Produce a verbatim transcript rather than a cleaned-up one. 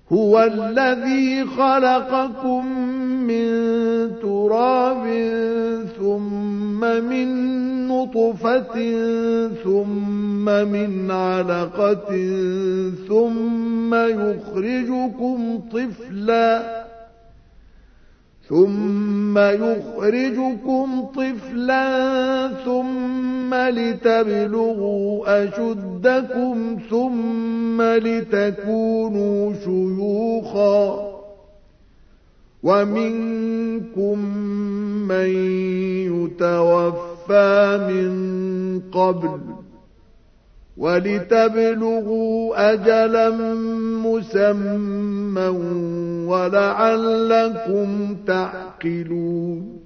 هو الذي خلقكم من تراب ثم من نطفة ثم من علقة ثم يخرجكم طفلا ثم يخرجكم طفلا ثم لتبلغوا أشدكم ثم لتكونوا شيوخا ومنكم من يتوفى من قبل ولتبلغوا أجلا مسمى ولعلكم تعقلون